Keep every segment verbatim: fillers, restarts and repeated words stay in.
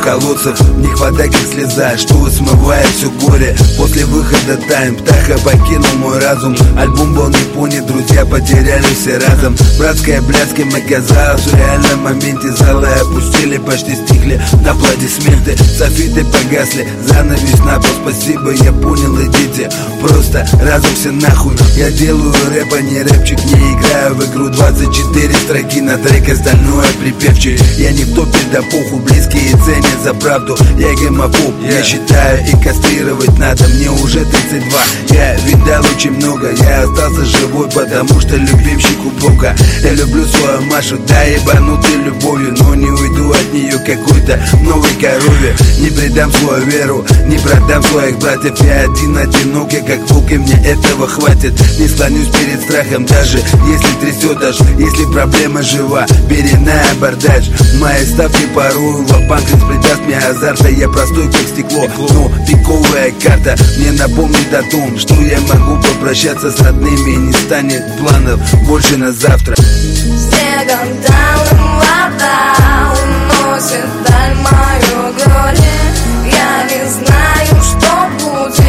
колодцев, нехватка как слеза, что смывает все горе. После выхода тайм птаха покинул мой разум. Альбом был не понят, друзья потеряли все разом. Братская блядским оказалась в реальном моменте. Залы опустили, почти стихли аплодисменты. Софиты погасли, занавес на пол, спасибо, я понял, идите просто разом все нахуй. Я делаю рэп, а не рэпчик, не играю в игру. Двадцать четыре строки на трек, остальное припевчик. Я не в топе, да похуй, близкие ценят за правду. Я гомофоб, yeah. Я считаю, и кастрировать надо. Мне уже тридцать два, я видал очень много. Я остался живой, потому что любимчик у Бога. Я люблю свою Машу, да ебанутый любовью, но не уйду от нее какой-то новой корове. Не предам свою веру, не продам своих братьев. Я один одинокий, как волк, и мне этого хватит. Не склонюсь перед страхом, даже если трясет аж. Если проблема жива, бери на абордаж. Мои ставки порою ва-банк придаст мне азарта. Я простой как стекло, но пиковая карта мне напомнит о том, что я могу попрощаться с родными. Не станет планов больше на завтра. Снегом талым вода уносит вдаль мое горе. Я не знаю, что будет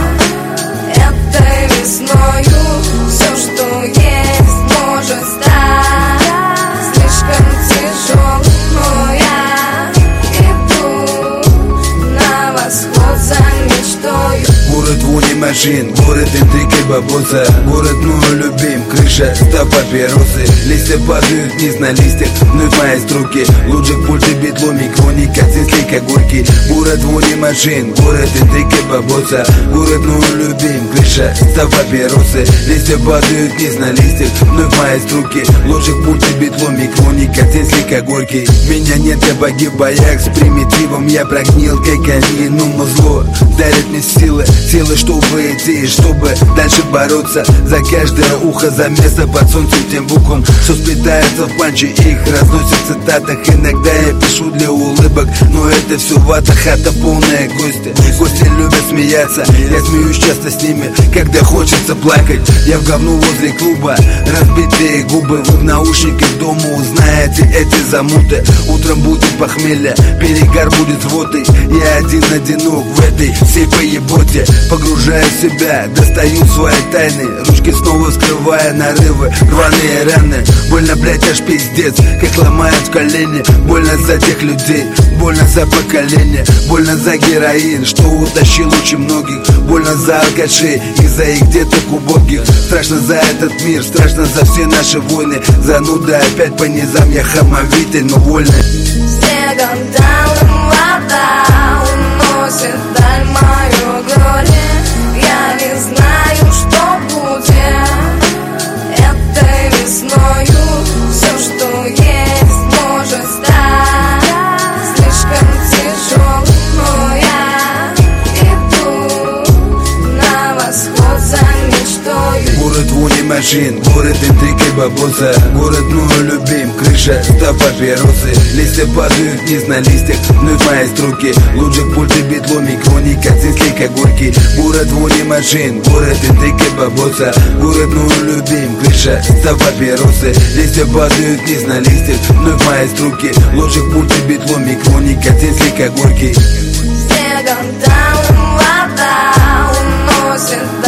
этой весною. Все, что есть, может стать слишком тяжелым, но я иду на восход за мечтой. Город вони машин, город интриг и бабоса. Город мой любим, крыша, став папиросы. Листья падают вниз на листьях, вновь мои строки. Лучик, пульты, битломик, хроника, цинслика, горький. Город вони машин, город интриг и бабоса. Город мой любим, крыша, став папиросы. Листья падают вниз на листьях, вновь мои строки. Лучик, пульты, битломик, хроника, цинслика, горький. Меня нет, я погиб в боях с примитивом. Я прогнил, как они, но музло дарит мне силы. Силы, чтобы идти, чтобы дальше бороться. За каждое ухо, за место под солнцем тем буквам, что сплетается в панче, их разносят в цитатах. Иногда я пишу для улыбок, но это все вата, хата полная гости. Гости любят смеяться, я смеюсь часто с ними, когда хочется плакать. Я в говну возле клуба, разбитые губы. Вы в наушниках дома узнаете эти замуты. Утром будет похмелье, перегар будет рвотой. Я один одинок в этой всей поеботе. Погружаю в себя, достаю свои тайны. Ручки снова вскрывая нарывы, рваные раны. Больно, блять, аж пиздец, как ломают колени. Больно за тех людей, больно за поколение. Больно за героин, что утащил очень многих. Больно за алкашей и за их деток убогих. Страшно за этот мир, страшно за все наши войны. Зануда опять по низам, я хамовитель, но вольный. Снегом талым вода уносит вдаль мое горе. Я не знаю, что будет этой весною. Все, что есть, может стать слишком тяжелым, но я иду на восход за мечтой. Город вони машин, город интриг и бабоса. Город мой любим, крыша, став папиросы. Листья падают вниз на листьях, вновь мои строки. Лучик, пульты, битломик, хроника, цинслика, горький. Город вони машин, город интриг и бабоса. Город мой любим, крыша, став папиросы. Листья падают вниз на листьях, вновь мои строки. Лучик, пульты, битломик, хроника, цинслика, горький. Снегом талым вода уносит